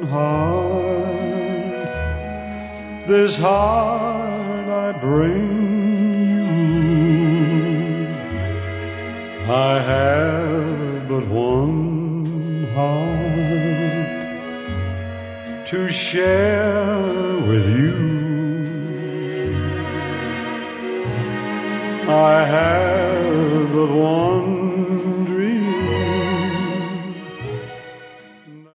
heart, this heart I bring you. I have but one heart to share with you. I have but one